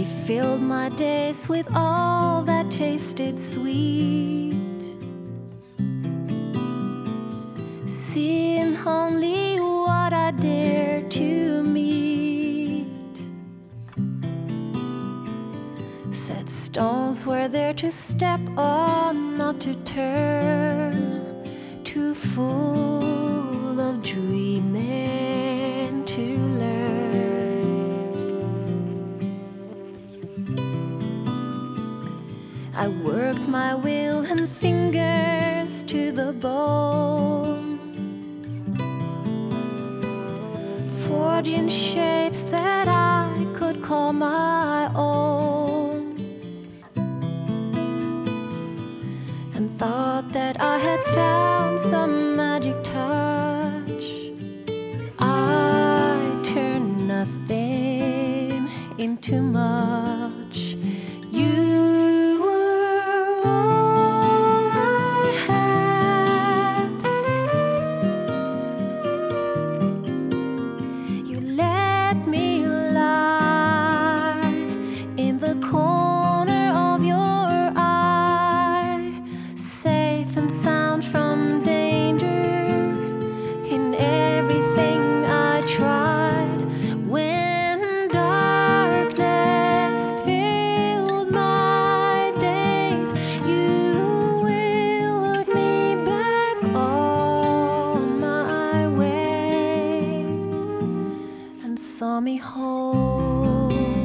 filled my days with all that tasted sweet. Seeing only what I dare to meet. Set stones were there to step on, not to turn. Too full of dreaming to learn. I worked my will and fingers to the bone, forging shapes that I could call my own, and thought that I had found some magic touch. I turned nothing into much. You were all I had. You let me lie in the corner of your eye, safe and sound from danger in everything I tried. When darkness filled my days, you willed me back on my way and saw me home.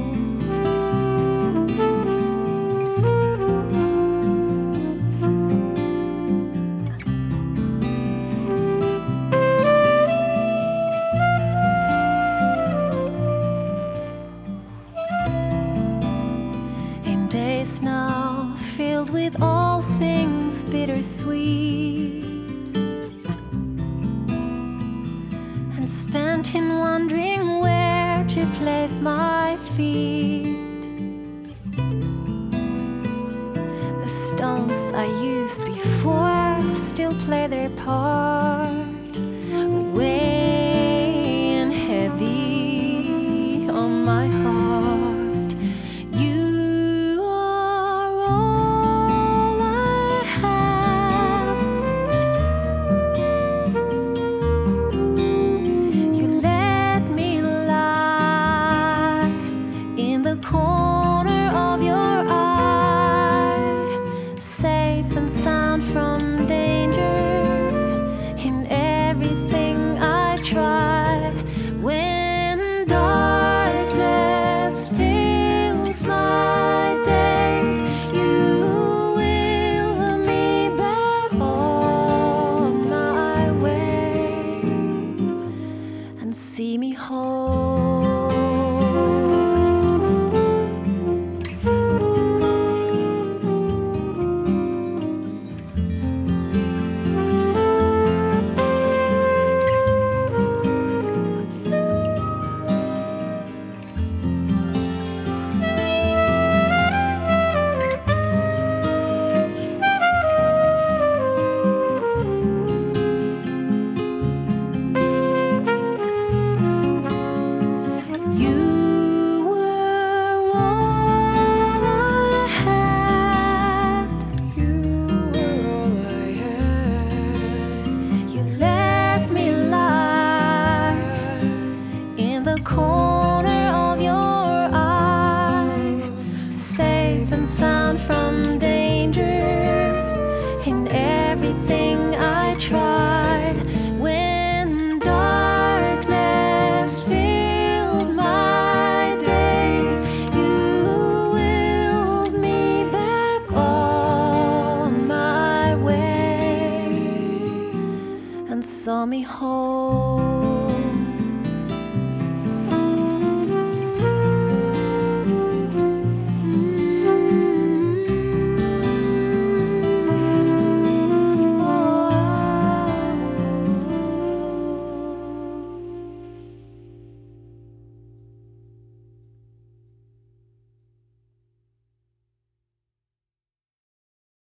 In days now filled with all things bittersweet, and spent in wondering where to place my feet. The stones I used before still play their part, weighing heavy on my heart. You are all I have. You let me lie in the corner of your eye, safe and sound from danger in everything I tried. When darkness fills my days, you will me back on my way and see me home.